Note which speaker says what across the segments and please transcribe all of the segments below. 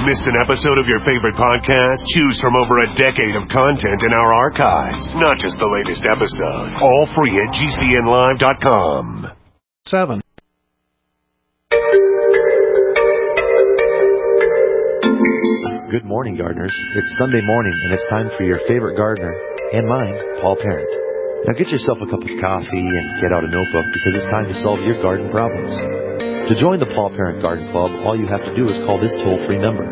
Speaker 1: Missed an episode of your favorite podcast? Choose from over a decade of content in our archives. Not just the latest episode. All free at GCNlive.com.
Speaker 2: 7.
Speaker 3: Good morning, gardeners. It's Sunday morning, and it's time for your favorite gardener, and mine, Paul Parent. Now get yourself a cup of coffee and get out a notebook because it's time to solve your garden problems. To join the Paul Parent Garden Club, all you have to do is call this toll-free number,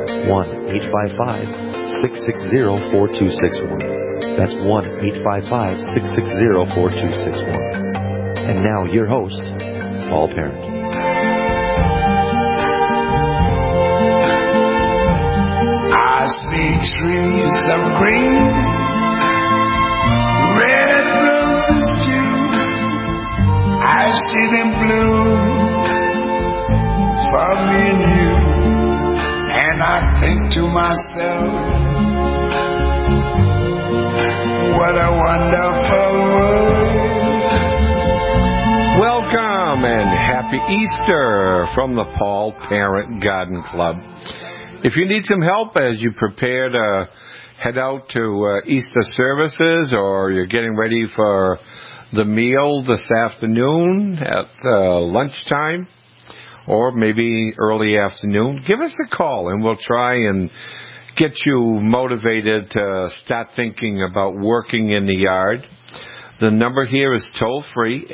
Speaker 3: 1-855-660-4261. That's 1-855-660-4261. And now your host, Paul Parent.
Speaker 4: I see trees of green, red roses too. I see them bloom for me and you. And I think to myself, what a wonderful world.
Speaker 5: Welcome and happy Easter from the Paul Parent Garden Club. If you need some help as you prepare to head out to Easter services, or you're getting ready for the meal this afternoon at lunchtime, or maybe early afternoon, give us a call and we'll try and get you motivated to start thinking about working in the yard. The number here is toll-free,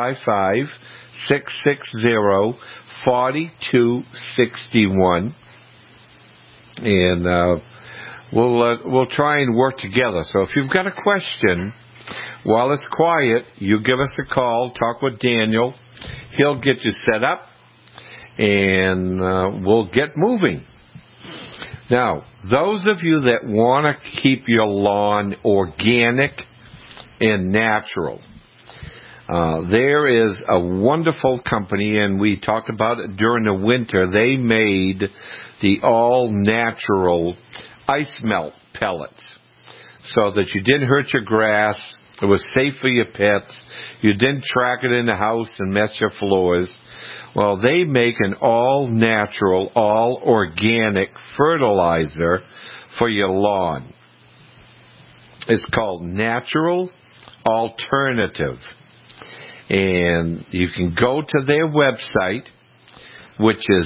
Speaker 5: 855-660-4261. And we'll try and work together. So if you've got a question, while it's quiet, you give us a call, talk with Daniel. He'll get you set up, and we'll get moving. Now, those of you that want to keep your lawn organic and natural, there is a wonderful company, and we talked about it during the winter. They made the all-natural ice melt pellets so that you didn't hurt your grass. It was safe for your pets. You didn't track it in the house and mess your floors. Well, they make an all-natural, all-organic fertilizer for your lawn. It's called Natural Alternative. And you can go to their website, which is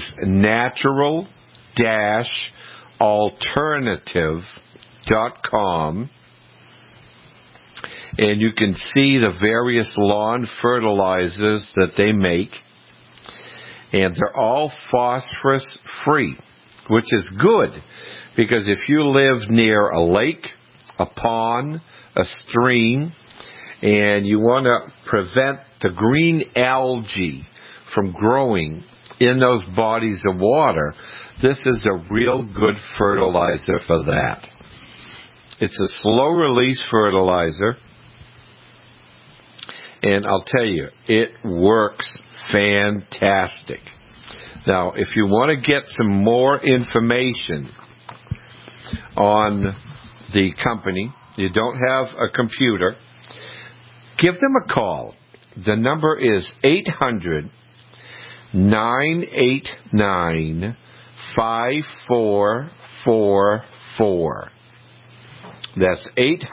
Speaker 5: natural-alternative.com, and you can see the various lawn fertilizers that they make, and they're all phosphorus-free, which is good, because if you live near a lake, a pond, a stream, and you want to prevent the green algae from growing in those bodies of water, this is a real good fertilizer for that. It's a slow-release fertilizer, and I'll tell you, it works fantastic. Now, if you want to get some more information on the company, you don't have a computer, give them a call. The number is 800-989-5444. That's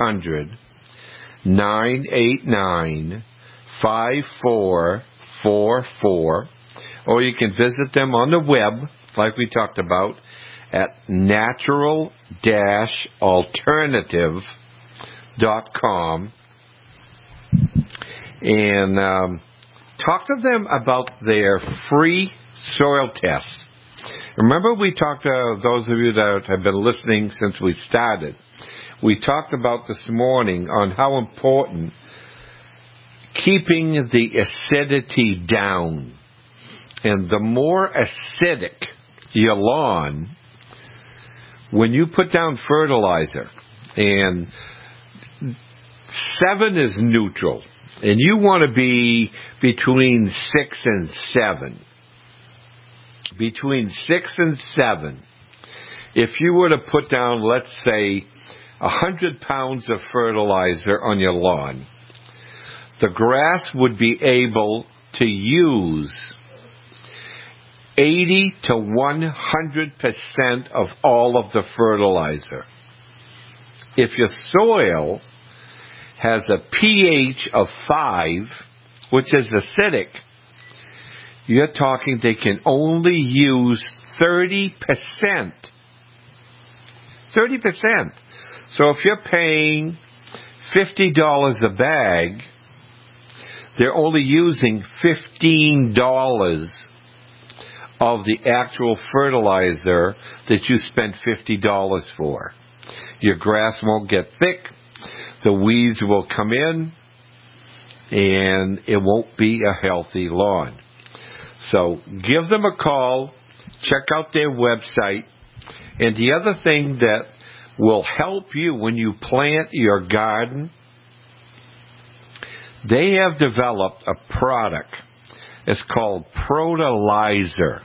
Speaker 5: 800-989-5444. Or you can visit them on the web, like we talked about, at natural-alternative.com. And talk to them about their free soil test. Remember, we talked to those of you that have been listening since we started. We talked about this morning on how important keeping the acidity down. And the more acidic your lawn, when you put down fertilizer, and 7 is neutral, and you want to be between 6 and 7. Between 6 and 7. If you were to put down, let's say, 100 pounds of fertilizer on your lawn, the grass would be able to use 80 to 100% of all of the fertilizer. If your soil has a pH of 5, which is acidic, you're talking they can only use 30%. 30%. So if you're paying $50 a bag, they're only using $15 of the actual fertilizer that you spent $50 for. Your grass won't get thick, the weeds will come in, and it won't be a healthy lawn. So give them a call, check out their website, and the other thing that will help you when you plant your garden, they have developed a product. It's called Protilizer.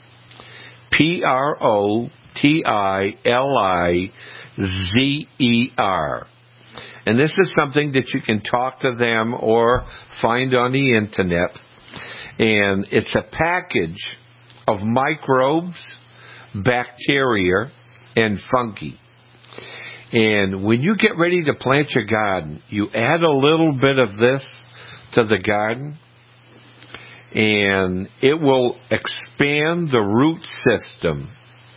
Speaker 5: Protilizer. And this is something that you can talk to them or find on the internet. And it's a package of microbes, bacteria, and fungi. And when you get ready to plant your garden, you add a little bit of this to the garden, and it will expand the root system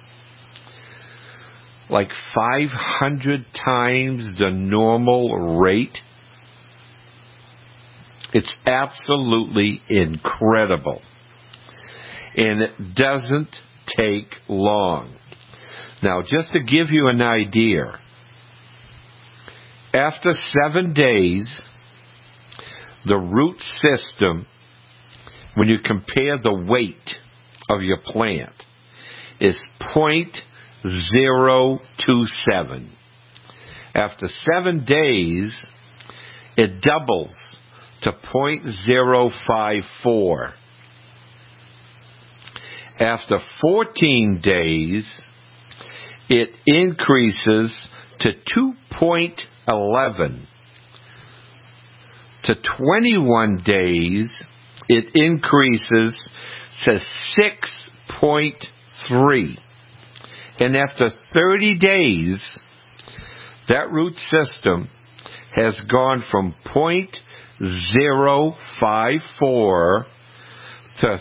Speaker 5: like 500 times the normal rate. It's absolutely incredible. And it doesn't take long. Now, just to give you an idea, after 7 days, the root system, when you compare the weight of your plant, is 0.027. After 7 days, it doubles to 0.054. After 14 days, it increases to 2.11. To 21 days, it increases to 6.3. And after 30 days, that root system has gone from 0.054 to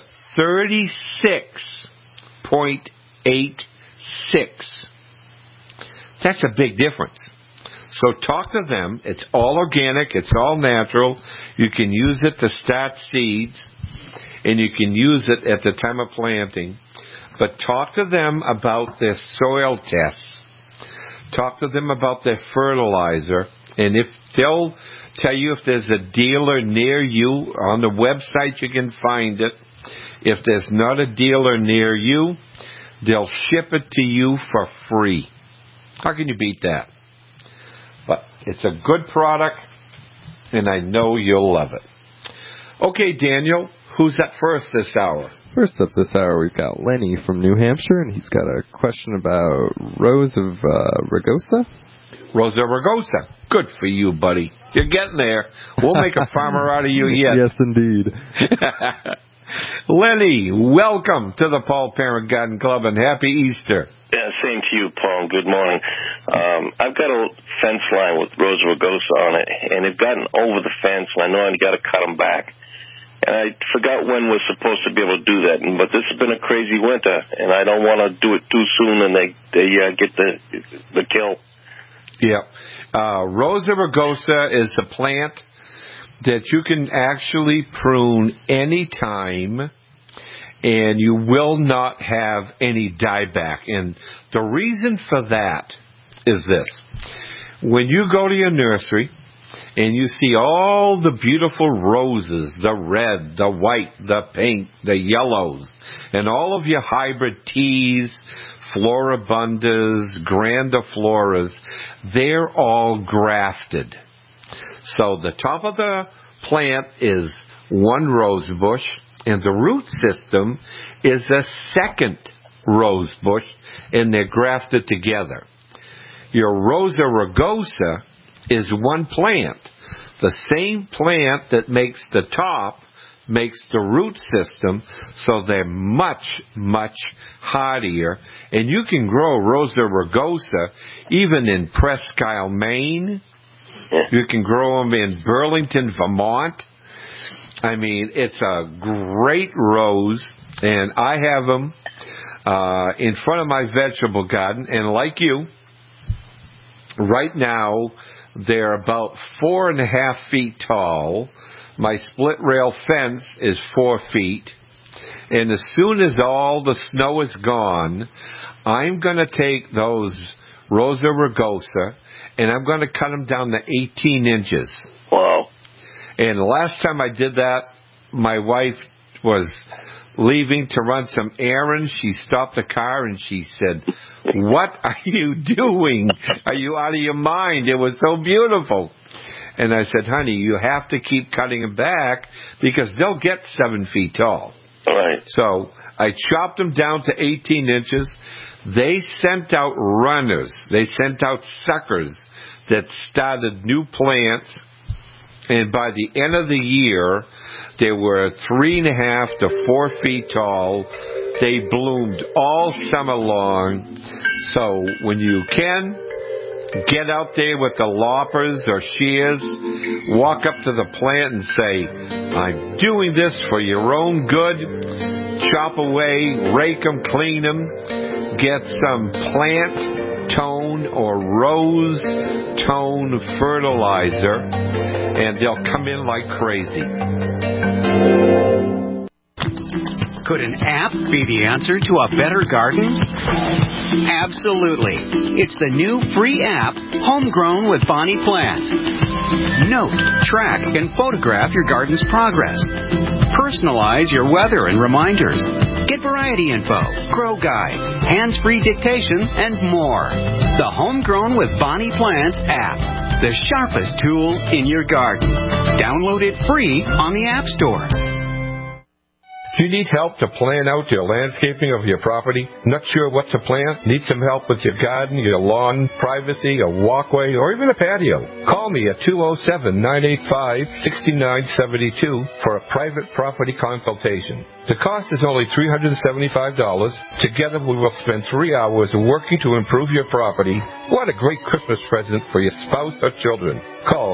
Speaker 5: 36.86. That's a big difference. So talk to them. It's all organic. It's all natural. You can use it to start seeds, and you can use it at the time of planting. But talk to them about their soil tests. Talk to them about their fertilizer. And if they'll tell you if there's a dealer near you, on the website you can find it. If there's not a dealer near you, they'll ship it to you for free. How can you beat that? But it's a good product, and I know you'll love it. Okay, Daniel, who's up first this hour?
Speaker 2: First up this hour, we've got Lenny from New Hampshire, and he's got a question about Rose of Ragosa.
Speaker 5: Rosa Ragosa. Good for you, buddy. You're getting there. We'll make a farmer out of you yet.
Speaker 2: Yes, indeed.
Speaker 5: Lenny, welcome to the Paul Parent Garden Club, and happy Easter.
Speaker 6: Yeah, same to you, Paul. Good morning. I've got a fence line with Rosa Ragosa on it, and they've gotten over the fence, and I know I've got to cut them back. And I forgot when we're supposed to be able to do that, but this has been a crazy winter, and I don't want to do it too soon, and they get the kill.
Speaker 5: Yeah. Rosa Ragosa is a plant that you can actually prune any time, and you will not have any dieback. And the reason for that is this. When you go to your nursery and you see all the beautiful roses, the red, the white, the pink, the yellows, and all of your hybrid teas, floribundas, grandifloras, they're all grafted. So the top of the plant is one rose bush, and the root system is a second rose bush, and they're grafted together. Your Rosa Ragosa is one plant. The same plant that makes the top makes the root system so they're much, much hardier. And you can grow Rosa rugosa even in Presque Isle, Maine. You can grow them in Burlington, Vermont. I mean, it's a great rose, and I have them in front of my vegetable garden. And like you, right now, they're about 4.5 feet tall. My split rail fence is 4 feet. And as soon as all the snow is gone, I'm going to take those Rosa rugosa, and I'm going to cut them down to 18 inches.
Speaker 6: Wow.
Speaker 5: And the last time I did that, my wife was leaving to run some errands. She stopped the car and she said, "What are you doing? Are you out of your mind? It was so beautiful." And I said, "Honey, you have to keep cutting them back because they'll get 7 feet tall."
Speaker 6: Right.
Speaker 5: So I chopped them down to 18 inches. They sent out runners. They sent out suckers that started new plants. And by the end of the year, they were 3.5 to 4 feet tall. They bloomed all summer long. So when you can, get out there with the loppers or shears, walk up to the plant and say, "I'm doing this for your own good." Chop away, rake them, clean them, get some plant tone or rose tone fertilizer, and they'll come in like crazy.
Speaker 7: Could an app be the answer to a better garden? Absolutely. It's the new free app, Homegrown with Bonnie Plants. Note, track, and photograph your garden's progress. Personalize your weather and reminders. Get variety info, grow guides, hands-free dictation, and more. The Homegrown with Bonnie Plants app. The sharpest tool in your garden. Download it free on the App Store.
Speaker 5: Do you need help to plan out your landscaping of your property? Not sure what to plant? Need some help with your garden, your lawn, privacy, a walkway, or even a patio? Call me at 207-985-6972 for a private property consultation. The cost is only $375. Together we will spend 3 hours working to improve your property. What a great Christmas present for your spouse or children. Call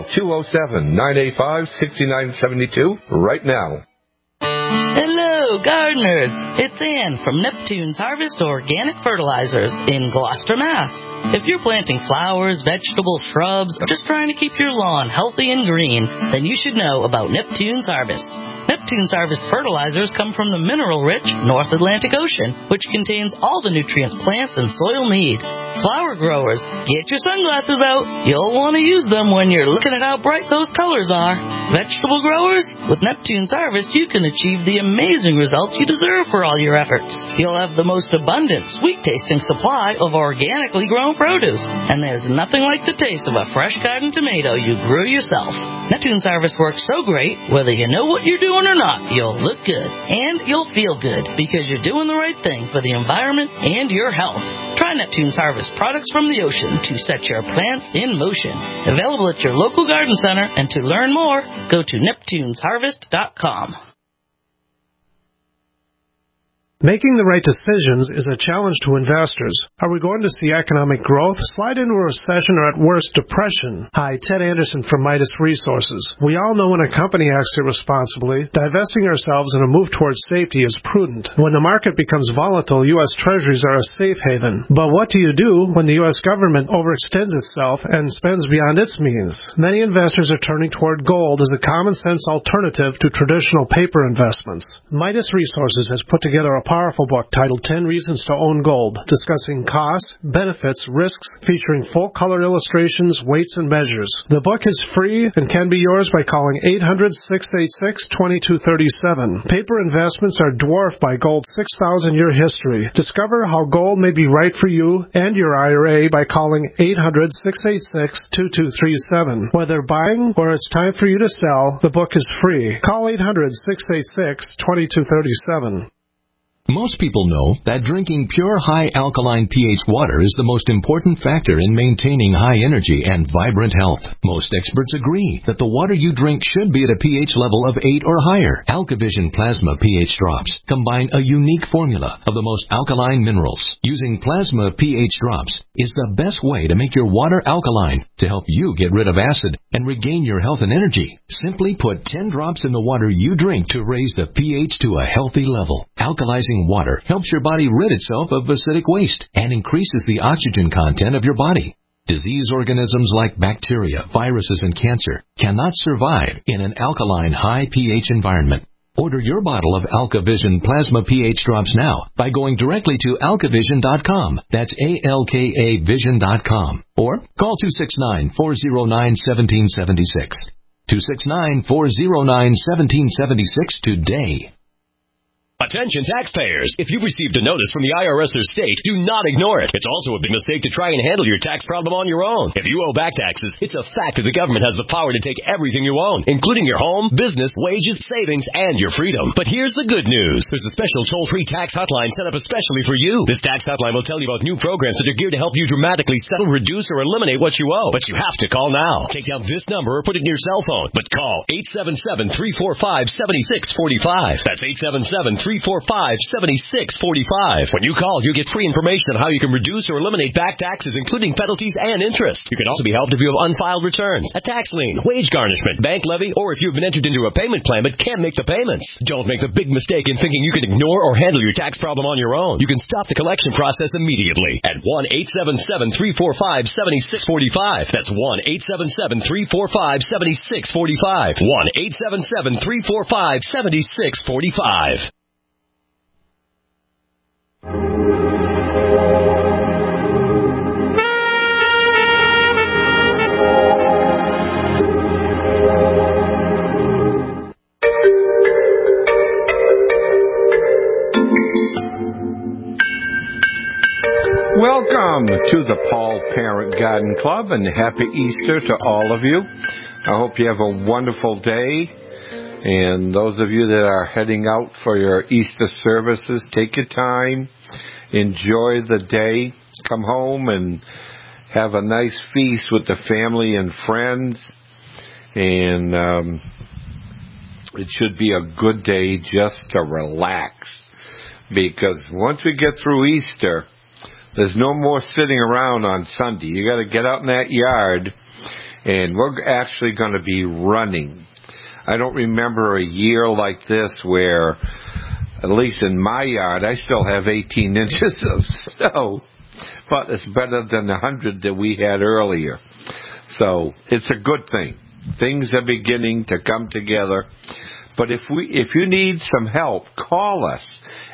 Speaker 5: 207-985-6972 right now.
Speaker 8: Hello, gardeners. It's Ann from Neptune's Harvest Organic Fertilizers in Gloucester, Mass. If you're planting flowers, vegetables, shrubs, or just trying to keep your lawn healthy and green, then you should know about Neptune's Harvest. Neptune's Harvest fertilizers come from the mineral-rich North Atlantic Ocean, which contains all the nutrients plants and soil need. Flower growers, get your sunglasses out. You'll want to use them when you're looking at how bright those colors are. Vegetable growers, with Neptune's Harvest, you can achieve the amazing results you deserve for all your efforts. You'll have the most abundant, sweet-tasting supply of organically grown produce, and there's nothing like the taste of a fresh garden tomato you grew yourself. Neptune's Harvest works so great, whether you know what you're doing or not, you'll look good, and you'll feel good, because you're doing the right thing for the environment and your health. Try Neptune's Harvest products from the ocean to set your plants in motion. Available at your local garden center, and to learn more, go to neptunesharvest.com.
Speaker 9: Making the right decisions is a challenge to investors. Are we going to see economic growth, slide into a recession, or at worst, depression? Hi, Ted Anderson from Midas Resources. We all know when a company acts irresponsibly, divesting ourselves in a move towards safety is prudent. When the market becomes volatile, U.S. Treasuries are a safe haven. But what do you do when the U.S. government overextends itself and spends beyond its means? Many investors are turning toward gold as a common-sense alternative to traditional paper investments. Midas Resources has put together a powerful book titled 10 Reasons to Own Gold, discussing costs, benefits, risks, featuring full-color illustrations, weights, and measures. The book is free and can be yours by calling 800-686-2237. Paper investments are dwarfed by gold's 6,000-year history. Discover how gold may be right for you and your IRA by calling 800-686-2237. Whether buying or it's time for you to sell, the book is free. Call 800-686-2237.
Speaker 10: Most people know that drinking pure high alkaline pH water is the most important factor in maintaining high energy and vibrant health. Most experts agree that the water you drink should be at a pH level of 8 or higher. AlkaVision Plasma pH drops combine a unique formula of the most alkaline minerals. Using plasma pH drops is the best way to make your water alkaline to help you get rid of acid and regain your health and energy. Simply put 10 drops in the water you drink to raise the pH to a healthy level. Alkalizing water helps your body rid itself of acidic waste and increases the oxygen content of your body. Disease organisms like bacteria, viruses, and cancer cannot survive in an alkaline high pH environment. Order your bottle of AlkaVision Plasma pH drops now by going directly to alkavision.com. That's ALKA Vision.com. Or call 269-409-1776. 269-409-1776 today.
Speaker 11: Attention taxpayers! If you've received a notice from the IRS or state, do not ignore it. It's also a big mistake to try and handle your tax problem on your own. If you owe back taxes, it's a fact that the government has the power to take everything you own, including your home, business, wages, savings, and your freedom. But here's the good news. There's a special toll-free tax hotline set up especially for you. This tax hotline will tell you about new programs that are geared to help you dramatically settle, reduce, or eliminate what you owe. But you have to call now. Take down this number or put it in your cell phone. But call 877-345-7645. That's 877-345-7645. When you call, you get free information on how you can reduce or eliminate back taxes, including penalties and interest. You can also be helped if you have unfiled returns, a tax lien, wage garnishment, bank levy, or if you've been entered into a payment plan but can't make the payments. Don't make the big mistake in thinking you can ignore or handle your tax problem on your own. You can stop the collection process immediately at 1-877-345-7645. That's 1-877-345-7645. 1-877-345-7645.
Speaker 5: Welcome to the Paul Parent Garden Club, and happy Easter to all of you. I hope you have a wonderful day. And those of you that are heading out for your Easter services, take your time, enjoy the day, come home and have a nice feast with the family and friends. And it should be a good day just to relax, because once we get through Easter, there's no more sitting around on Sunday. You got to get out in that yard, and we're actually going to be running. I don't remember a year like this where, at least in my yard, I still have 18 inches of snow, but it's better than the 100 that we had earlier. So it's a good thing. Things are beginning to come together. But if you need some help, call us,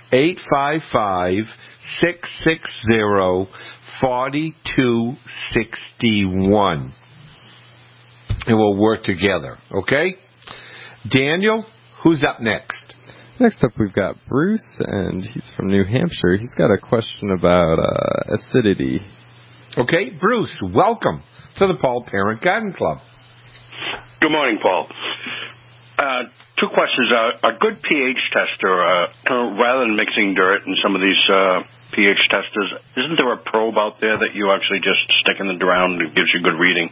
Speaker 5: 855-660-4261. And we'll work together, okay? Daniel, who's up next?
Speaker 2: Next up, we've got Bruce, and he's from New Hampshire. He's got a question about acidity.
Speaker 5: Okay, Bruce, welcome to the Paul Parent Garden Club.
Speaker 12: Good morning, Paul. Two questions. A good pH tester, rather than mixing dirt in some of these pH testers, isn't there a probe out there that you actually just stick in the ground and it gives you good reading?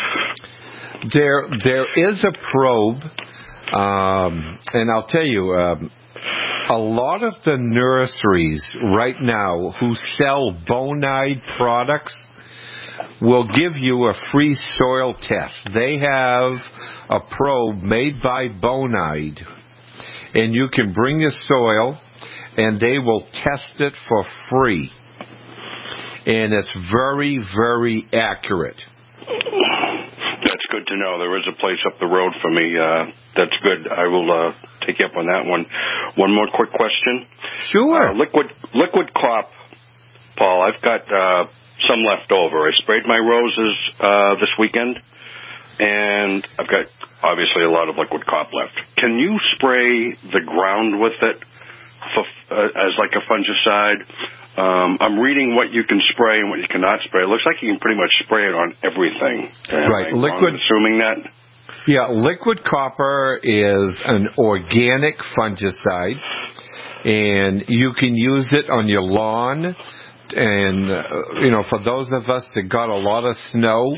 Speaker 5: There is a probe. And I'll tell you, a lot of the nurseries right now who sell Bonide products will give you a free soil test. They have a probe made by Bonide, and you can bring your soil, and they will test it for free. And it's very, very accurate.
Speaker 12: That's good to know. There is a place up the road for me. That's good. I will take you up on that one. One more quick question.
Speaker 5: Sure.
Speaker 12: Liquid crop, Paul. I've got some left over. I sprayed my roses this weekend, and I've got obviously a lot of liquid crop left. Can you spray the ground with it as like a fungicide? I'm reading what you can spray and what you cannot spray. It looks like you can pretty much spray it on everything.
Speaker 5: Right.
Speaker 12: I'm assuming that?
Speaker 5: Yeah, liquid copper is an organic fungicide. and you can use it on your lawn. And, for those of us that got a lot of snow,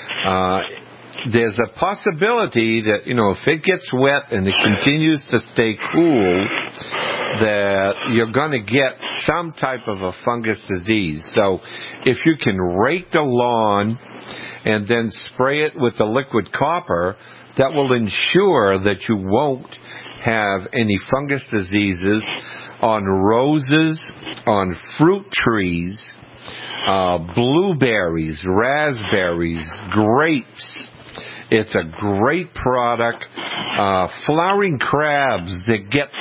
Speaker 5: there's a possibility that, if it gets wet and it continues to stay cool, that you're going to get some type of a fungus disease. So if you can rake the lawn and then spray it with the liquid copper, that will ensure that you won't have any fungus diseases on roses, on fruit trees, blueberries, raspberries, grapes. It's a great product. Flowering crabs that get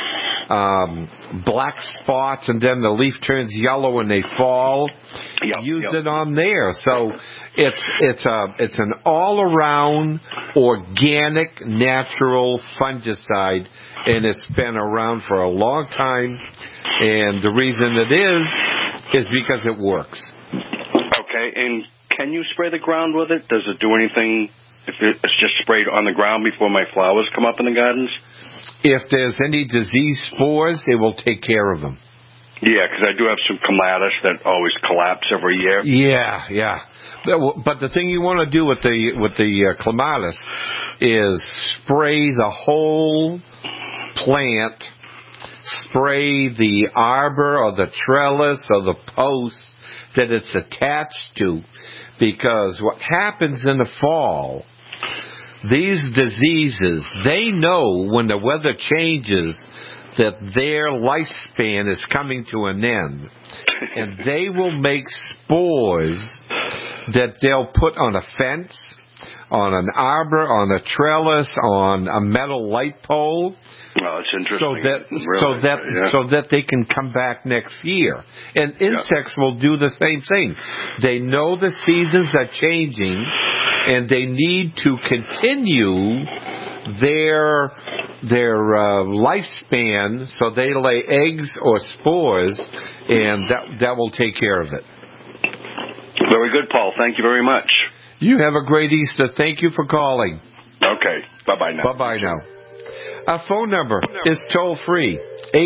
Speaker 5: black spots and then the leaf turns yellow when they fall. Use it on there. So it's an all-around organic natural fungicide, and it's been around for a long time. And the reason it is because it works.
Speaker 12: Okay, and can you spray the ground with it? Does it do anything if it's just sprayed on the ground before my flowers come up in the gardens?
Speaker 5: If there's any disease spores, they will take care of them.
Speaker 12: Yeah, because I do have some clematis that always collapse every year.
Speaker 5: Yeah. But the thing you want to do with the clematis is spray the whole plant, spray the arbor or the trellis or the post that it's attached to, because what happens in the fall, these diseases, they know when the weather changes that their lifespan is coming to an end, and they will make spores that they'll put on a fence, on an arbor, on a trellis, on a metal light pole.
Speaker 12: Well, it's interesting.
Speaker 5: So that they can come back next year. And insects will do the same thing. They know the seasons are changing, and they need to continue their lifespan, so they lay eggs or spores, and that will take care of it.
Speaker 12: Very good, Paul. Thank you very much.
Speaker 5: You have a great Easter. Thank you for calling.
Speaker 12: Okay. Bye-bye now.
Speaker 5: Bye-bye now. Our phone number is toll-free,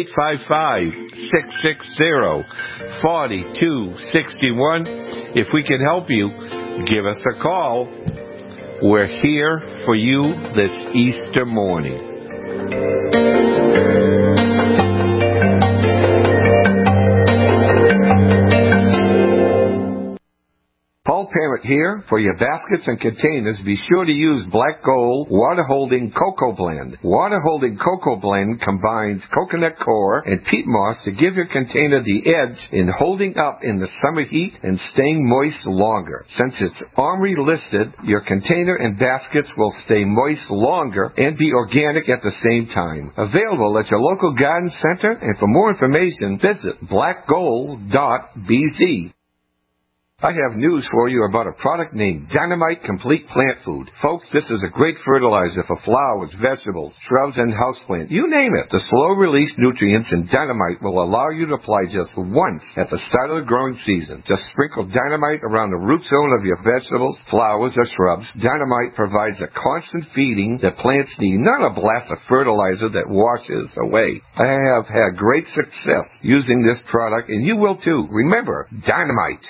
Speaker 5: 855-660-4261. If we can help you, give us a call. We're here for you this Easter morning. Paul Parrott here. For your baskets and containers, be sure to use Black Gold Water-Holding Cocoa Blend. Water-Holding Cocoa Blend combines coconut coir and peat moss to give your container the edge in holding up in the summer heat and staying moist longer. Since it's OMRI listed, your container and baskets will stay moist longer and be organic at the same time. Available at your local garden center, and for more information, visit blackgold.bz. I have news for you about a product named Dynamite Complete Plant Food. Folks, this is a great fertilizer for flowers, vegetables, shrubs, and houseplants. You name it. The slow-release nutrients in Dynamite will allow you to apply just once at the start of the growing season. Just sprinkle Dynamite around the root zone of your vegetables, flowers, or shrubs. Dynamite provides a constant feeding that plants need, not a blast of fertilizer that washes away. I have had great success using this product, and you will too. Remember, Dynamite.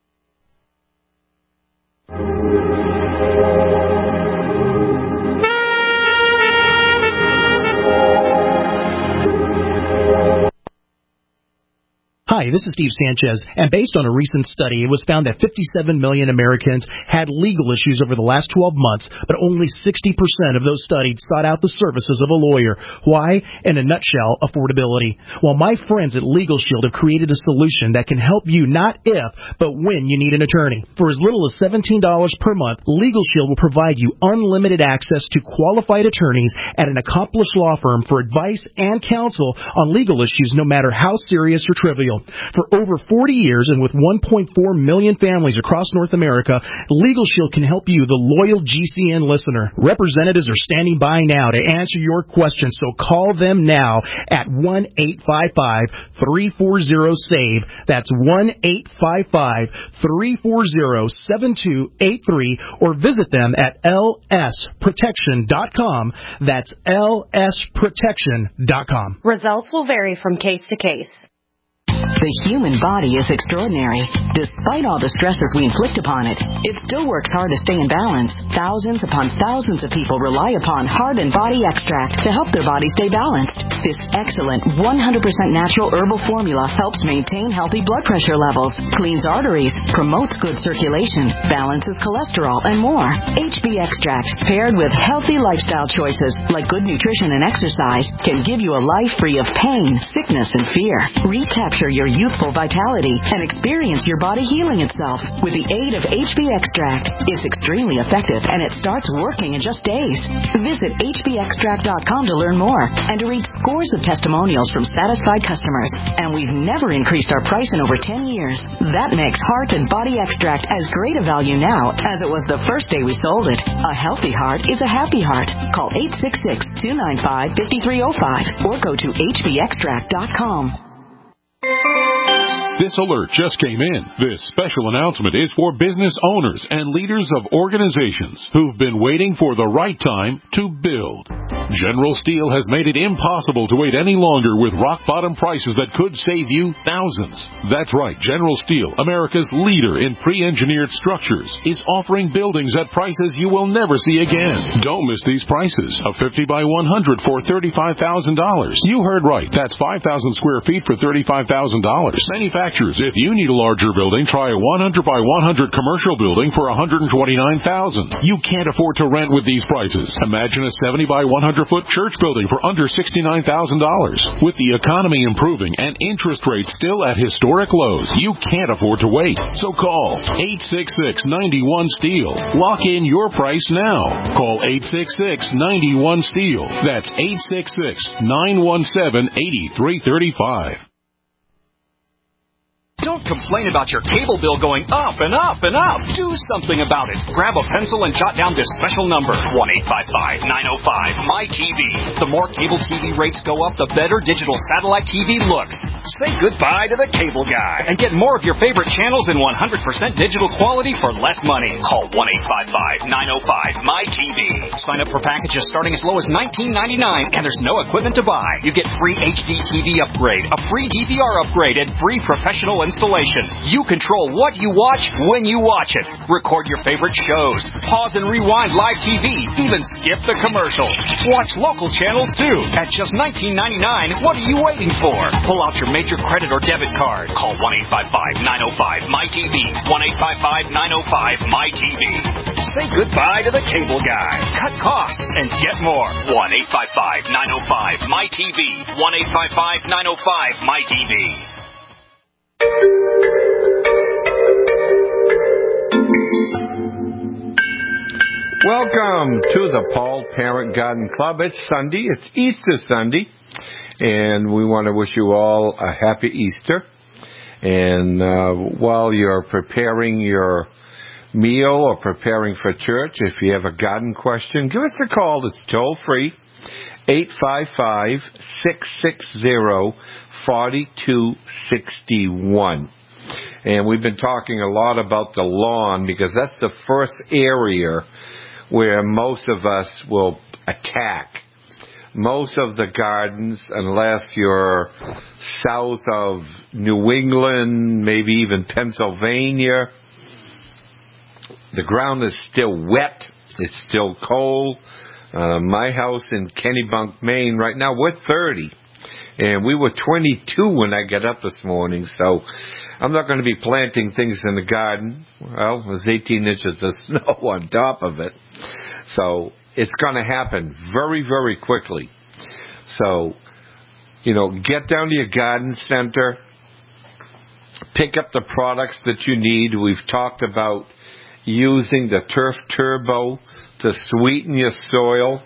Speaker 13: Hi, this is Steve Sanchez, and based on a recent study, it was found that 57 million Americans had legal issues over the last 12 months, but only 60% of those studied sought out the services of a lawyer. Why? In a nutshell, affordability. Well, my friends at Legal Shield have created a solution that can help you not if, but when you need an attorney. For as little as $17 per month, Legal Shield will provide you unlimited access to qualified attorneys at an accomplished law firm for advice and counsel on legal issues, no matter how serious or trivial. For over 40 years and with 1.4 million families across North America, Legal Shield can help you, the loyal GCN listener. Representatives are standing by now to answer your questions, so call them now at 1-855-340-SAVE. That's 1-855-340-7283, or visit them at lsprotection.com. That's lsprotection.com.
Speaker 14: Results will vary from case to case.
Speaker 15: The human body is extraordinary. Despite all the stresses we inflict upon it, it still works hard to stay in balance. Thousands upon thousands of people rely upon Heart and Body Extract to help their body stay balanced. This excellent 100% natural herbal formula helps maintain healthy blood pressure levels, cleans arteries, promotes good circulation, balances cholesterol, and more. HB Extract, paired with healthy lifestyle choices like good nutrition and exercise, can give you a life free of pain, sickness, and fear. Recapture your youthful vitality and experience your body healing itself with the aid of HB Extract. It's extremely effective and it starts working in just days. Visit hbextract.com to learn more and to read scores of testimonials from satisfied customers. And we've never increased our price in over 10 years. That makes Heart and Body Extract as great a value now as it was the first day we sold it. A healthy heart is a happy heart. Call 866-295-5305 or go to hbextract.com.
Speaker 16: This alert just came in. This special announcement is for business owners and leaders of organizations who've been waiting for the right time to build. General Steel has made it impossible to wait any longer with rock-bottom prices that could save you thousands. That's right, General Steel, America's leader in pre-engineered structures, is offering buildings at prices you will never see again. Don't miss these prices. A 50 by 100 for $35,000. You heard right. That's 5,000 square feet for $35,000. Manufacturers, if you need a larger building, try a 100 by 100 commercial building for $129,000. You can't afford to rent with these prices. Imagine a 70 by 100 foot church building for under $69,000. With the economy improving and interest rates still at historic lows, you can't afford to wait. So call 866-91-STEEL. Lock in your price now. Call 866-91-STEEL. That's 866-917-8335.
Speaker 17: Don't complain about your cable bill going up and up and up. Do something about it. Grab a pencil and jot down this special number, 1-855-905-MY-TV. The more cable TV rates go up, the better digital satellite TV looks. Say goodbye to the cable guy and get more of your favorite channels in 100% digital quality for less money. Call 1-855-905-MY-TV. Sign up for packages starting as low as $19.99, and there's no equipment to buy. You get free HD TV upgrade, a free DVR upgrade, and free professional installation. You control what you watch when you watch it. Record your favorite shows. Pause and rewind live TV. Even skip the commercials. Watch local channels too. At just $19.99, what are you waiting for? Pull out your major credit or debit card. Call 1-855-905-MY-TV. 1-855-905-MY-TV. Say goodbye to the cable guy. Cut costs and get more. 1-855-905-MY-TV. 1-855-905-MY-TV.
Speaker 5: Welcome to the Paul Parent Garden Club. It's Sunday. It's Easter Sunday. And we want to wish you all a happy Easter. And while you're preparing your meal or preparing for church, if you have a garden question, give us a call. It's toll free. 855-660-4261. And we've been talking a lot about the lawn because that's the first area where most of us will attack. Most of the gardens, unless you're south of New England, maybe even Pennsylvania, the ground is still wet. It's still cold. My house in Kennebunk, Maine, right now we're 30. And we were 22 when I got up this morning, so I'm not going to be planting things in the garden. Well, there's 18 inches of snow on top of it. So it's going to happen very, very quickly. So, get down to your garden center. Pick up the products that you need. We've talked about using the Turf Turbo to sweeten your soil.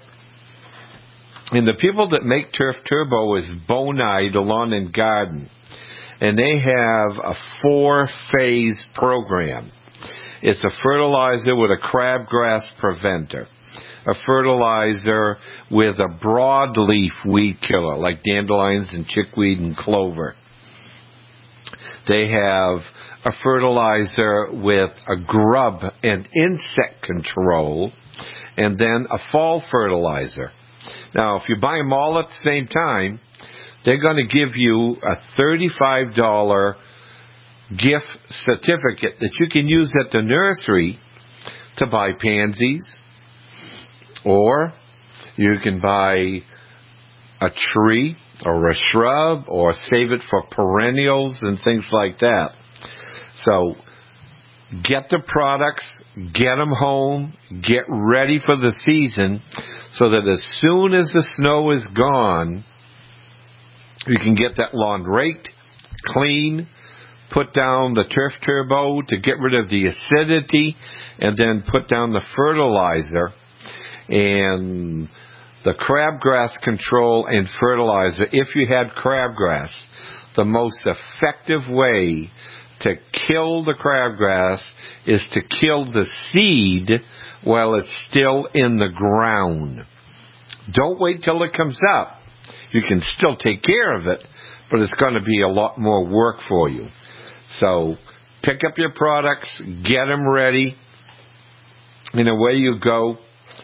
Speaker 5: And the people that make Turf Turbo is Bonide Lawn and Garden. and they have a 4-phase program. It's a fertilizer with a crabgrass preventer, a fertilizer with a broadleaf weed killer like dandelions and chickweed and clover. They have a fertilizer with a grub and insect control, and then a fall fertilizer. Now, if you buy them all at the same time, they're going to give you a $35 gift certificate that you can use at the nursery to buy pansies, or you can buy a tree or a shrub, or save it for perennials and things like that. So get the products, get them home, get ready for the season, so that as soon as the snow is gone, you can get that lawn raked, clean, put down the turf turbo to get rid of the acidity, and then put down the fertilizer and the crabgrass control and fertilizer. If you had crabgrass, the most effective way to kill the crabgrass is to kill the seed while it's still in the ground. Don't wait till it comes up. You can still take care of it, but it's going to be a lot more work for you. So pick up your products, get them ready, and away you go.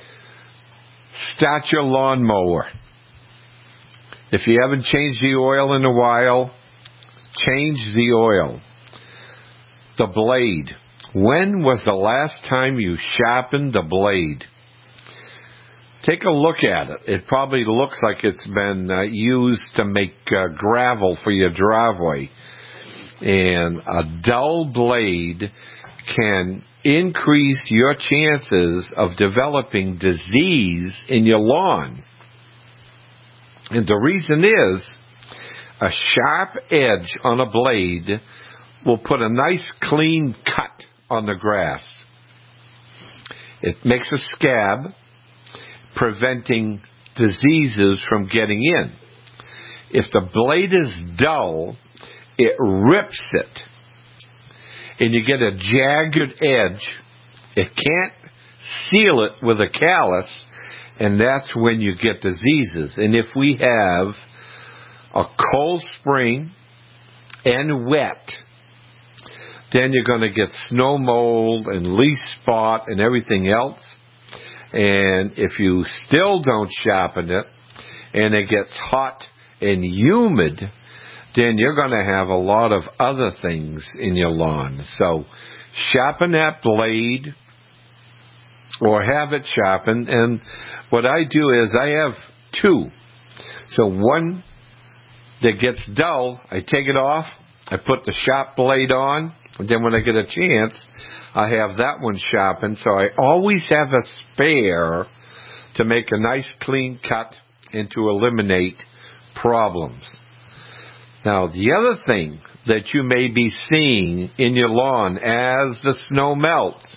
Speaker 5: Start your lawnmower. If you haven't changed the oil in a while, change the oil. The blade. When was the last time you sharpened the blade? Take a look at it. It probably looks like it's been used to make gravel for your driveway. And a dull blade can increase your chances of developing disease in your lawn. And the reason is, a sharp edge on a blade will put a nice clean cut on the grass. It makes a scab, preventing diseases from getting in. If the blade is dull, it rips it, and you get a jagged edge. It can't seal it with a callus, and that's when you get diseases. And if we have a cold spring and wet, then you're going to get snow mold and leaf spot and everything else. And if you still don't sharpen it, and it gets hot and humid, then you're going to have a lot of other things in your lawn. So sharpen that blade, or have it sharpened. And what I do is I have two. So one that gets dull, I take it off, I put the sharp blade on, and then when I get a chance, I have that one sharpened. So I always have a spare to make a nice clean cut and to eliminate problems. Now, the other thing that you may be seeing in your lawn as the snow melts,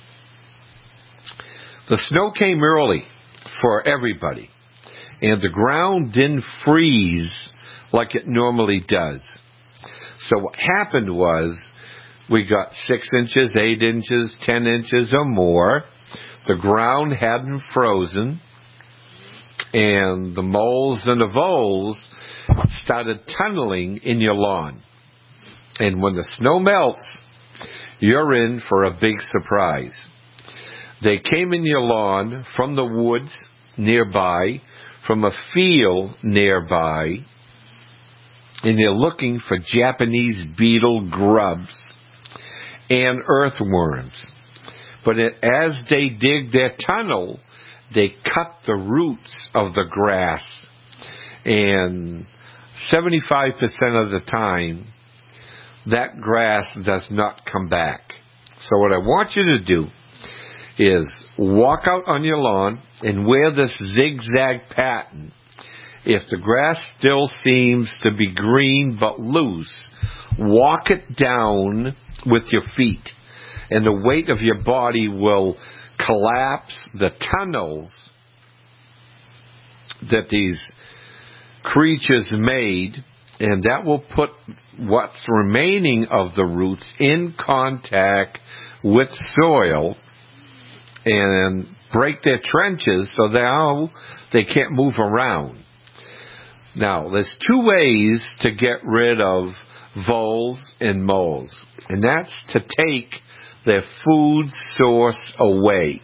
Speaker 5: the snow came early for everybody, and the ground didn't freeze like it normally does. So what happened was, we got 6 inches, 8 inches, 10 inches or more. The ground hadn't frozen, and the moles and the voles started tunneling in your lawn. And when the snow melts, you're in for a big surprise. They came in your lawn from the woods nearby, from a field nearby, and they're looking for Japanese beetle grubs and earthworms. But as they dig their tunnel, they cut the roots of the grass. And 75% of the time, that grass does not come back. So what I want you to do is walk out on your lawn and wear this zigzag pattern. If the grass still seems to be green but loose, walk it down with your feet, and the weight of your body will collapse the tunnels that these creatures made, and that will put what's remaining of the roots in contact with soil and break their trenches so now they can't move around. Now, there's two ways to get rid of voles and moles, and that's to take their food source away.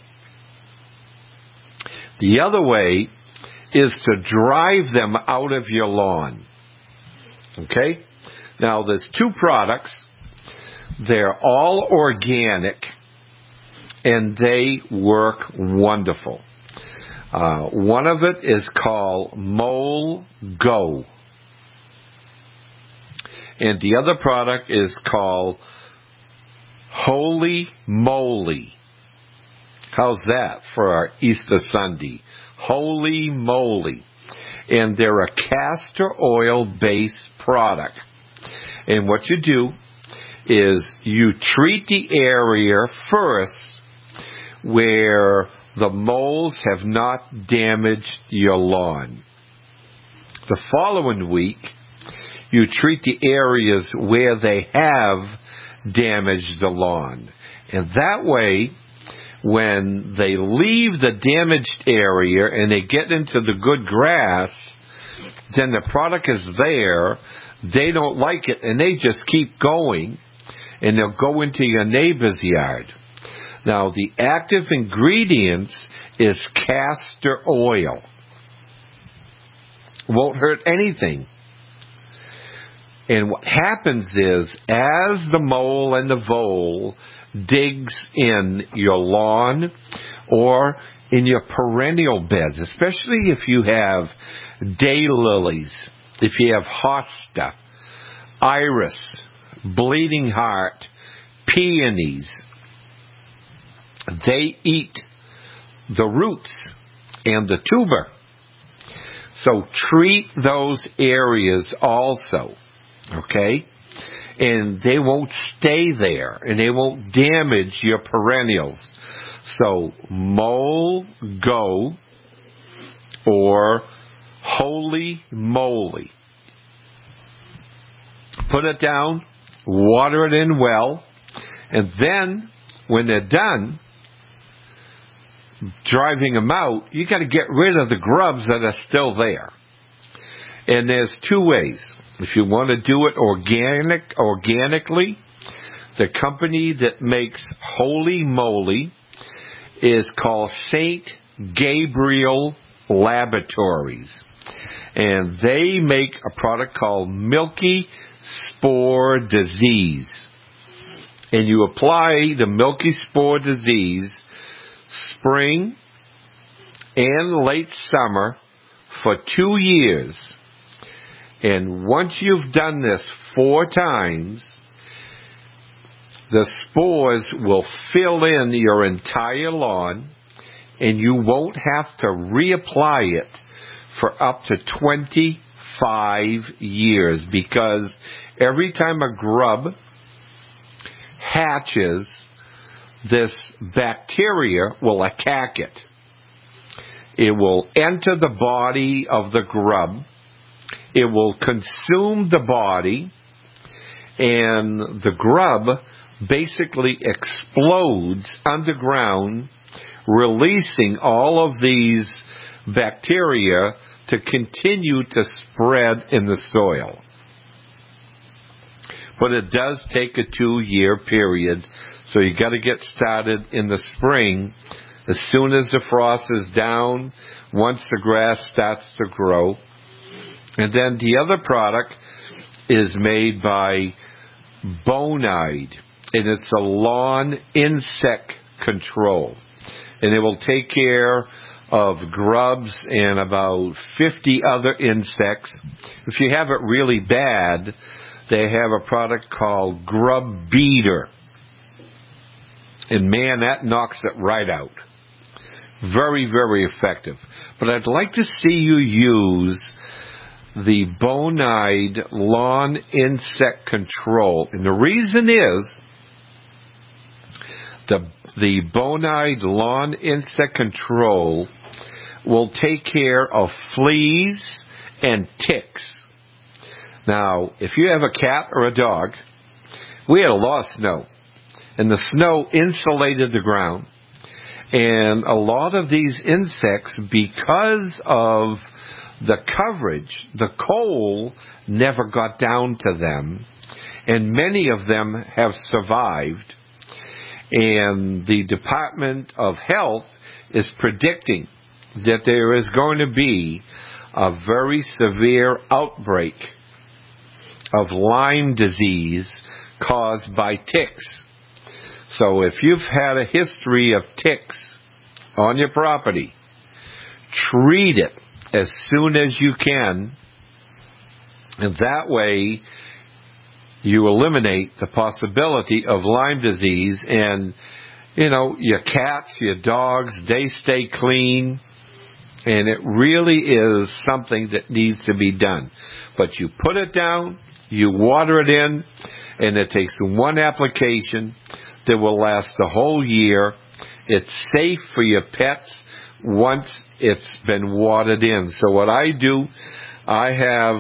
Speaker 5: The other way is to drive them out of your lawn. Okay? Now, there's two products. They're all organic, and they work wonderful. One of it is called Mole Go. And the other product is called Holy Moly. How's that for our Easter Sunday? Holy moly. And they're a castor oil-based product. And what you do is you treat the area first where the moles have not damaged your lawn. The following week, you treat the areas where they have damaged the lawn. And that way, when they leave the damaged area and they get into the good grass, then the product is there. They don't like it, and they just keep going, and they'll go into your neighbor's yard. Now, the active ingredients is castor oil. Won't hurt anything. And what happens is, as the mole and the vole digs in your lawn or in your perennial beds, especially if you have daylilies, if you have hosta, iris, bleeding heart, peonies, they eat the roots and the tuber. So treat those areas also, okay? And they won't stay there, and they won't damage your perennials. So Mole Go or Holy Moly. Put it down, water it in well, and then when they're done driving them out, you got to get rid of the grubs that are still there. And there's two ways. If you want to do it organically, the company that makes Holy Moly is called St. Gabriel Laboratories. And they make a product called Milky Spore Disease. And you apply the Milky Spore Disease spring and late summer for 2 years. And once you've done this 4 times, the spores will fill in your entire lawn, and you won't have to reapply it for up to 25 years, because every time a grub hatches, this bacteria will attack it. It will enter the body of the grub. It will consume the body, and the grub basically explodes underground, releasing all of these bacteria to continue to spread in the soil. But it does take a 2-year period, so you got to get started in the spring as soon as the frost is down, once the grass starts to grow. And then the other product is made by Bonide, and it's a lawn insect control. And it will take care of grubs and about 50 other insects. If you have it really bad, they have a product called Grub Beater. And man, that knocks it right out. Very, very effective. But I'd like to see you use the Bonide Lawn Insect Control. And the reason is the Bonide Lawn Insect Control will take care of fleas and ticks. Now, if you have a cat or a dog, we had a lot of snow, and the snow insulated the ground. And a lot of these insects, because of the coverage, the coal never got down to them, and many of them have survived. And the Department of Health is predicting that there is going to be a very severe outbreak of Lyme disease caused by ticks. So if you've had a history of ticks on your property, treat it as soon as you can, and that way you eliminate the possibility of Lyme disease. And, you know, your cats, your dogs, they stay clean, and it really is something that needs to be done. But you put it down, you water it in, and it takes one application that will last the whole year. It's safe for your pets once it's been watered in. So what I do, I have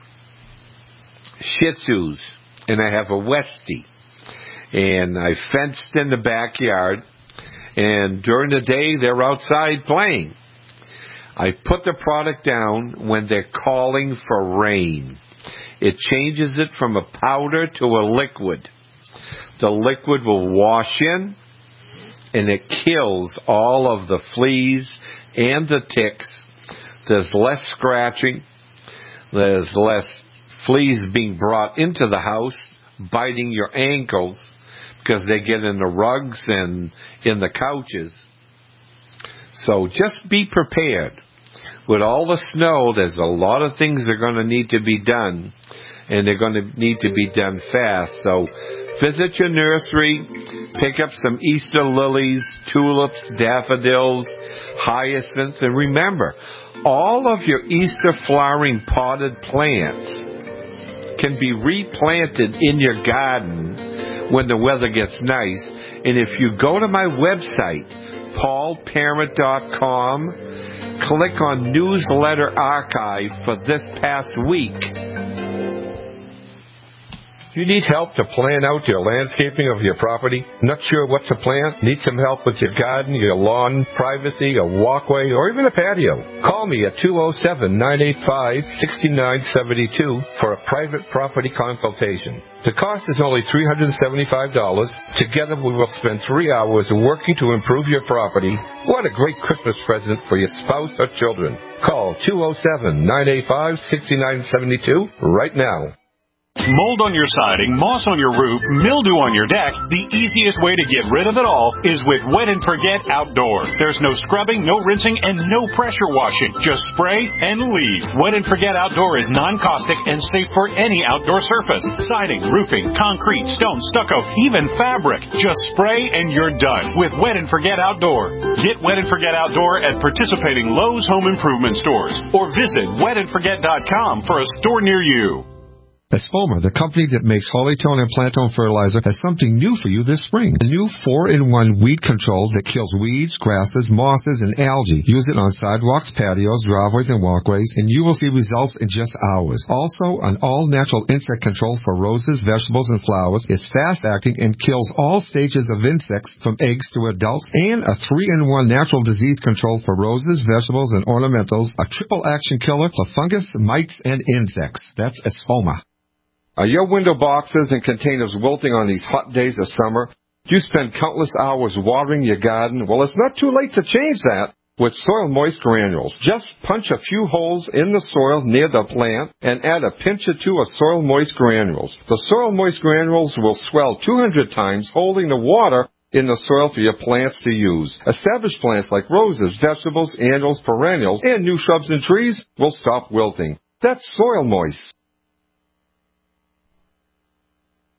Speaker 5: Shih Tzus, and I have a Westie, and I fenced in the backyard, and during the day they're outside playing. I put the product down when they're calling for rain. It changes it from a powder to a liquid. The liquid will wash in, and it kills all of the fleas and the ticks. There's less scratching. There's less fleas being brought into the house, biting your ankles, because they get in the rugs and in the couches. So just be prepared. With all the snow, there's a lot of things that are going to need to be done, and they're going to need to be done fast. So visit your nursery, pick up some Easter lilies, tulips, daffodils, hyacinths, and remember, all of your Easter flowering potted plants can be replanted in your garden when the weather gets nice. And if you go to my website, paulparent.com, click on Newsletter Archive for this past week.
Speaker 18: You need help to plan out your landscaping of your property? Not sure what to plant? Need some help with your garden, your lawn, privacy, a walkway, or even a patio? Call me at 207-985-6972 for a private property consultation. The cost is only $375. Together we will spend 3 hours working to improve your property. What a great Christmas present for your spouse or children. Call 207-985-6972 right now.
Speaker 19: Mold on your siding, moss on your roof, mildew on your deck, the easiest way to get rid of it all is with Wet and Forget Outdoor. There's no scrubbing, no rinsing, and no pressure washing. Just spray and leave. Wet and Forget Outdoor is non-caustic and safe for any outdoor surface. Siding, roofing, concrete, stone, stucco, even fabric. Just spray and you're done with Wet and Forget Outdoor. Get Wet and Forget Outdoor at participating Lowe's home improvement stores or visit wetandforget.com for a store near you.
Speaker 20: Espoma, the company that makes Hollytone and Plantone fertilizer, has something new for you this spring. A new 4-in-1 weed control that kills weeds, grasses, mosses, and algae. Use it on sidewalks, patios, driveways, and walkways, and you will see results in just hours. Also, an all-natural insect control for roses, vegetables, and flowers. It's fast-acting and kills all stages of insects from eggs to adults. And a 3-in-1 natural disease control for roses, vegetables, and ornamentals. A triple-action killer for fungus, mites, and insects. That's Espoma.
Speaker 18: Are your window boxes and containers wilting on these hot days of summer? Do you spend countless hours watering your garden? Well, it's not too late to change that with Soil Moist Granules. Just punch a few holes in the soil near the plant and add a pinch or two of Soil Moist Granules. The Soil Moist Granules will swell 200 times, holding the water in the soil for your plants to use. Established plants like roses, vegetables, annuals, perennials, and new shrubs and trees will stop wilting. That's Soil Moist.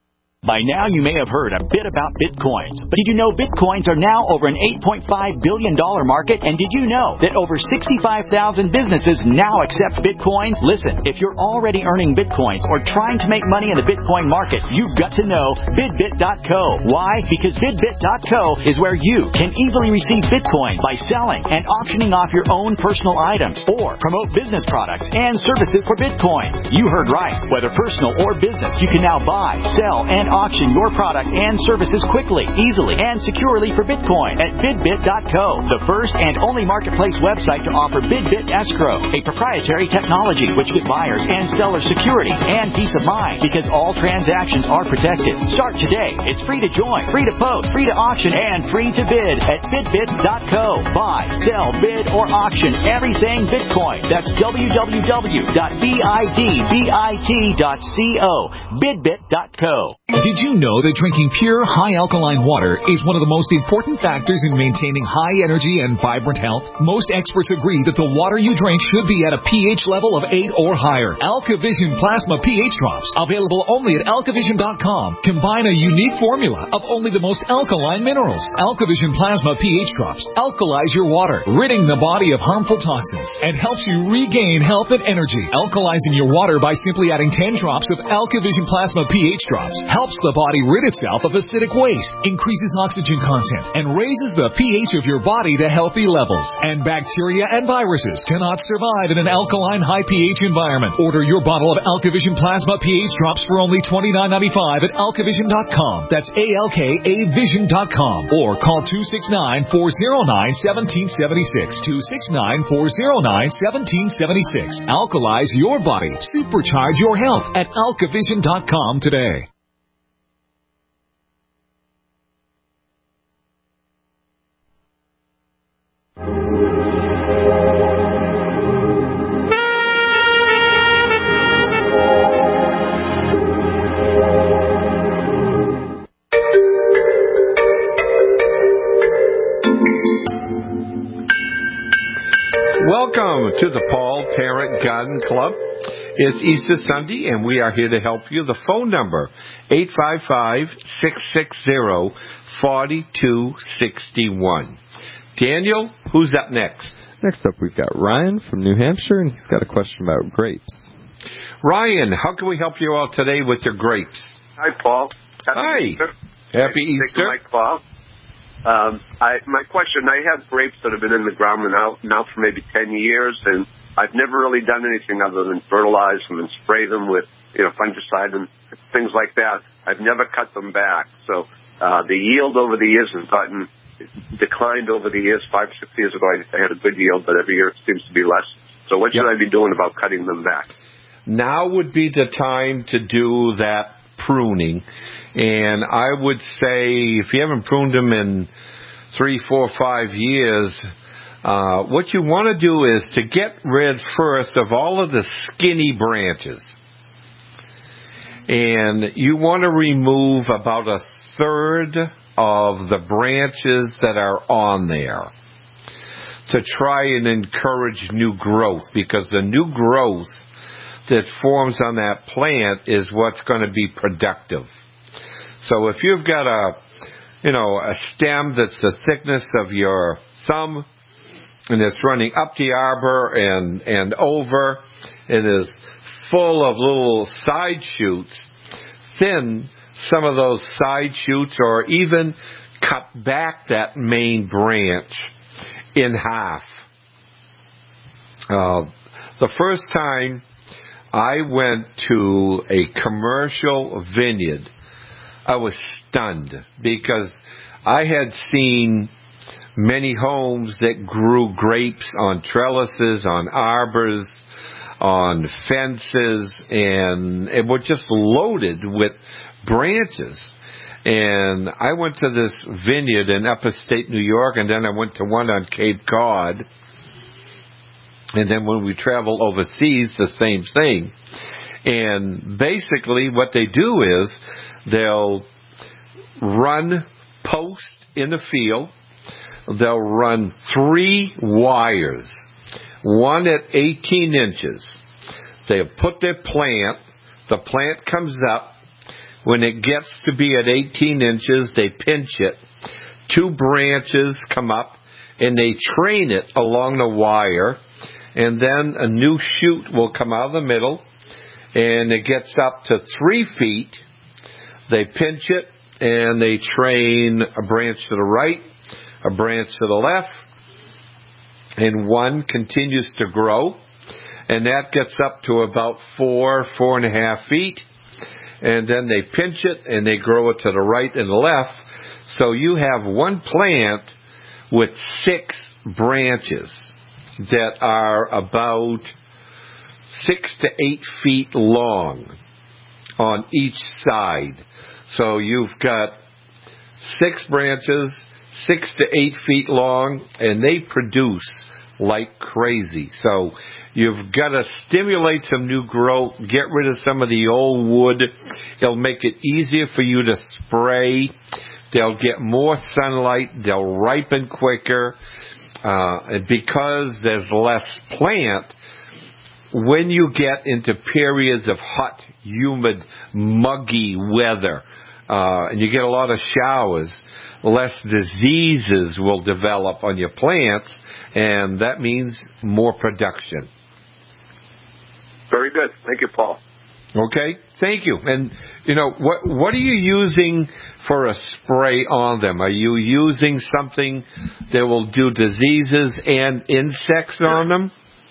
Speaker 21: By now, you may have heard a bit about Bitcoins. But did you know Bitcoins are now over an $8.5 billion market? And did you know that over 65,000 businesses now accept Bitcoins? Listen, if you're already earning Bitcoins or trying to make money in the Bitcoin market, you've got to know BidBit.co. Why? Because BidBit.co is where you can easily receive Bitcoin by selling and auctioning off your own personal items or promote business products and services for Bitcoin. You heard right. Whether personal or business, you can now buy, sell, and auction your product and services quickly, easily, and securely for Bitcoin at BidBit.co, the first and only marketplace website to offer BidBit Escrow, a proprietary technology which gives buyers and sellers security and peace of mind because all transactions are protected. Start today. It's free to join, free to post, free to auction, and free to bid at BidBit.co. Buy, sell, bid, or auction everything Bitcoin. That's www.bidbit.co. BidBit.co.
Speaker 22: Did you know that drinking pure, high alkaline water is one of the most important factors in maintaining high energy and vibrant health? Most experts agree that the water you drink should be at a pH level of 8 or higher. AlkaVision Plasma pH Drops, available only at alkavision.com, combine a unique formula of only the most alkaline minerals. AlkaVision Plasma pH Drops alkalize your water, ridding the body of harmful toxins, and helps you regain health and energy. Alkalizing your water by simply adding 10 drops of AlkaVision Plasma pH Drops helps the body rid itself of acidic waste, increases oxygen content, and raises the pH of your body to healthy levels. And bacteria and viruses cannot survive in an alkaline high pH environment. Order your bottle of AlkaVision Plasma pH Drops for only $29.95 at alkavision.com. That's ALKAvision.com. Or call 269-409-1776. 269-409-1776. Alkalize your body. Supercharge your health at alkavision.com today.
Speaker 5: Welcome to the Paul Parent Garden Club. It's Easter Sunday, and we are here to help you. The phone number, 855-660-4261. Daniel, who's up next?
Speaker 2: Next up, we've got Ryan from New Hampshire, and he's got a question about grapes.
Speaker 5: Ryan, how can we help you out today with your grapes?
Speaker 23: Hi, Paul.
Speaker 5: Hi.
Speaker 23: Easter.
Speaker 5: Happy Easter.
Speaker 23: My call. My question, I have grapes that have been in the ground now for maybe 10 years, and I've never really done anything other than fertilize them and spray them with, fungicide and things like that. I've never cut them back. So the yield over the years has declined over the years. 5-6 years ago, I had a good yield, but every year it seems to be less. So what should I be doing about cutting them back?
Speaker 5: Now would be the time to do that pruning. And I would say if you haven't pruned them in 3, 4, 5 years, what you want to do is to get rid first of all of the skinny branches. And you want to remove about a third of the branches that are on there to try and encourage new growth, because the new growth that forms on that plant is what's going to be productive. So if you've got a stem that's the thickness of your thumb and it's running up the arbor and over, it is full of little side shoots, thin some of those side shoots or even cut back that main branch in half. The first time I went to a commercial vineyard, I was stunned because I had seen many homes that grew grapes on trellises, on arbors, on fences, and it was just loaded with branches. And I went to this vineyard in upstate New York, and then I went to one on Cape Cod. And then when we travel overseas, the same thing. And basically what they do is they'll run posts in the field. They'll run 3 wires, one at 18 inches. They'll put their plant. The plant comes up. When it gets to be at 18 inches, they pinch it. 2 branches come up, and they train it along the wire. And then a new shoot will come out of the middle, and it gets up to 3 feet. They pinch it, and they train a branch to the right, a branch to the left, and one continues to grow, and that gets up to about 4.5 feet, and then they pinch it, and they grow it to the right and the left. So you have one plant with 6 branches that are about 6 to 8 feet long on each side. So you've got 6 branches, 6 to 8 feet long, and they produce like crazy. So you've got to stimulate some new growth, get rid of some of the old wood. It'll make it easier for you to spray. They'll get more sunlight. They'll ripen quicker. And because there's less plant, when you get into periods of hot, humid, muggy weather, and you get a lot of showers, less diseases will develop on your plants, and that means more production.
Speaker 23: Very good. Thank you, Paul.
Speaker 5: Okay, thank you. And, what are you using for a spray on them? Are you using something that will do diseases and insects on them?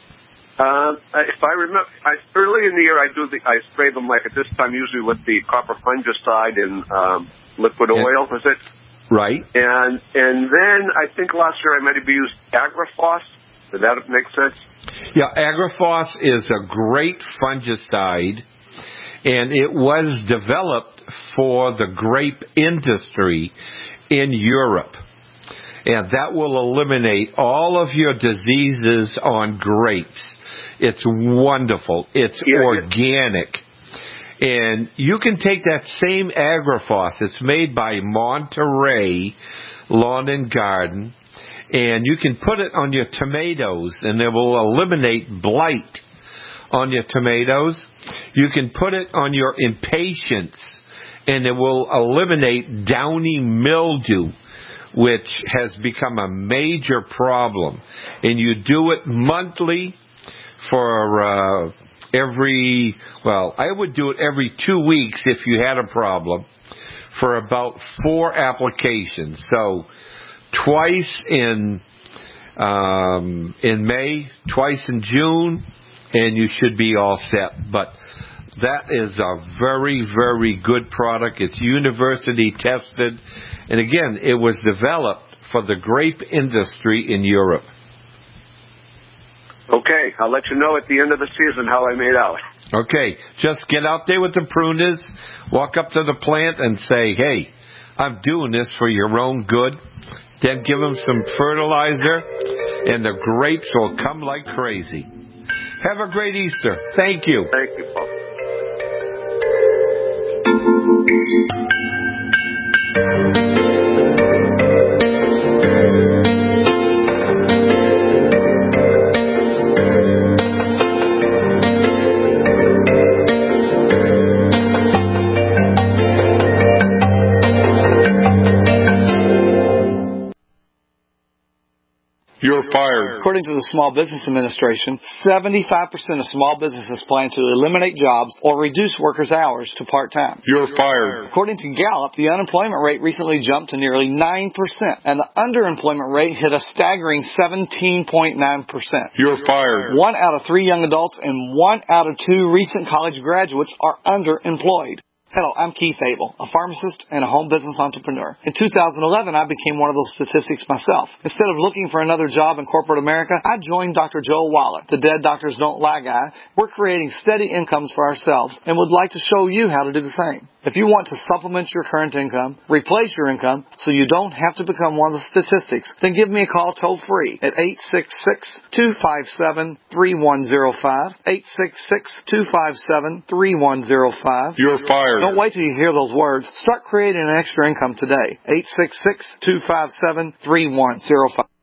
Speaker 23: If I remember, early in the year I spray them like at this time usually with the copper fungicide and liquid oil, is it?
Speaker 5: Right.
Speaker 23: And then I think last year I might have used Agrifos. Did that make sense?
Speaker 5: Yeah, Agrifos is a great fungicide, and it was developed for the grape industry in Europe. And that will eliminate all of your diseases on grapes. It's wonderful. It's organic. And you can take that same Agrifos. It's made by Monterey Lawn and Garden. And you can put it on your tomatoes, and it will eliminate blight on your tomatoes. You can put it on your impatiens, and it will eliminate downy mildew, which has become a major problem. And you do it monthly for I would do it every 2 weeks if you had a problem, for about 4 applications. So twice in May, twice in June, and you should be all set. But that is a very, very good product. It's university tested. And again, it was developed for the grape industry in Europe.
Speaker 23: Okay, I'll let you know at the end of the season how I made out.
Speaker 5: Okay, just get out there with the pruners, walk up to the plant and say, hey, I'm doing this for your own good. Then give them some fertilizer, and the grapes will come like crazy. Have a great Easter. Thank you.
Speaker 23: Thank you, Paul.
Speaker 1: You're fired.
Speaker 3: According to the Small Business Administration, 75% of small businesses plan to eliminate jobs or reduce workers' hours to part-time.
Speaker 1: You're fired.
Speaker 3: According to Gallup, the unemployment rate recently jumped to nearly 9%, and the underemployment rate hit a staggering 17.9%.
Speaker 1: You're fired.
Speaker 3: 1 out of 3 young adults and 1 out of 2 recent college graduates are underemployed. Hello, I'm Keith Abel, a pharmacist and a home business entrepreneur. In 2011, I became one of those statistics myself. Instead of looking for another job in corporate America, I joined Dr. Joel Wallach, the Dead Doctors Don't Lie guy. We're creating steady incomes for ourselves and would like to show you how to do the same. If you want to supplement your current income, replace your income, so you don't have to become one of the statistics, then give me a call toll-free at 866-257-3105, 866-257-3105.
Speaker 1: You're fired.
Speaker 3: Don't wait till you hear those words. Start creating an extra income today. 866-257-3105.